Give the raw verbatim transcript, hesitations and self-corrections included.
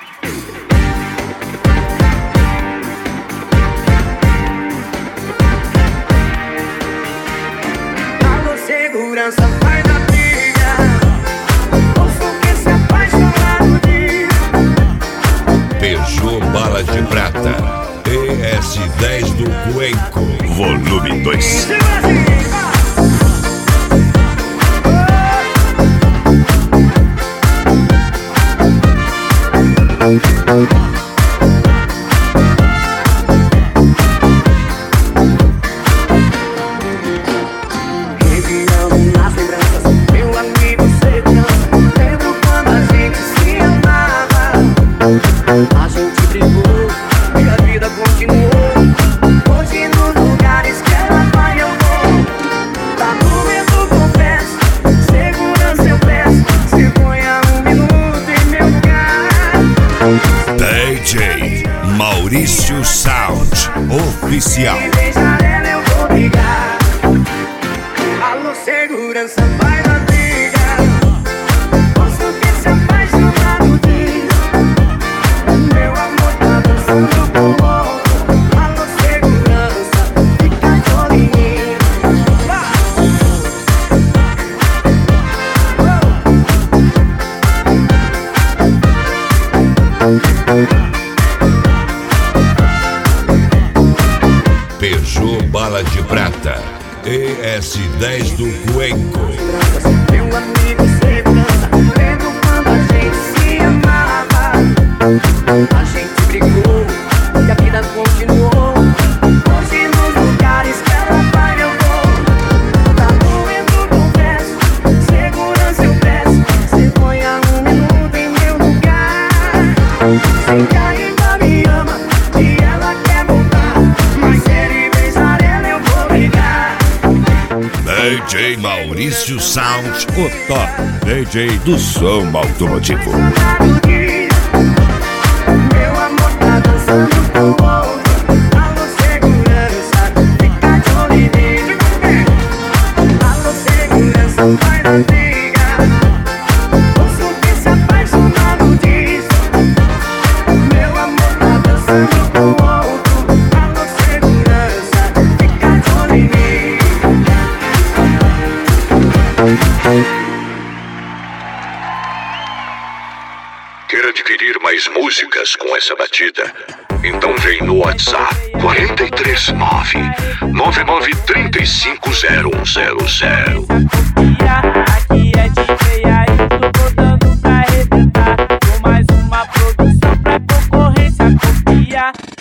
Alô, segurança, vai da briga. Ouço que se apaixonar diz. Peugeot Bala de Prata E S dez do Cuenco, volume dois. Revirando nas lembranças, meu amigo segurança. Lembro quando a gente se amava. A gente brigou e a vida continuou. Hoje nos lugares que ela vai eu vou. Tá doendo, confesso. Segurança eu peço. Se ponha um minuto em meu lugar. D J Maurício Sound Oficial. Se beijar ela eu vou brigar. Alô, segurança, vai da briga. Posso que se apaixonado diz. Meu amor tá dançando com o outro. Alô, segurança, fica de olho em mim. Peugeot Bala de Prata E S dez do Cuenco. Meu amigo segurança, lembro quando a gente se amava. A gente brigou e a vida continuou. Hoje nos lugares que ela vai eu vou. Tá doendo, confesso. Segurança eu peço. Se ponha um minuto em meu lugar. Sei que ainda me ama e ela quer voltar. Mas se ele beijar ela eu vou brigar. D J Maurício Sound, o top D J do som automotivo. Meu amor tá dançando com o outro. Alô, segurança, fica de olho em mim. Alô, segurança, vai na briga. Ouço que se apaixonado diz. Meu amor tá dançando com o outro. Alô, segurança, fica de olho em mim. Quer adquirir mais músicas com essa batida? Então vem no WhatsApp quatro três nove, nove nove três cinco zero um zero zero.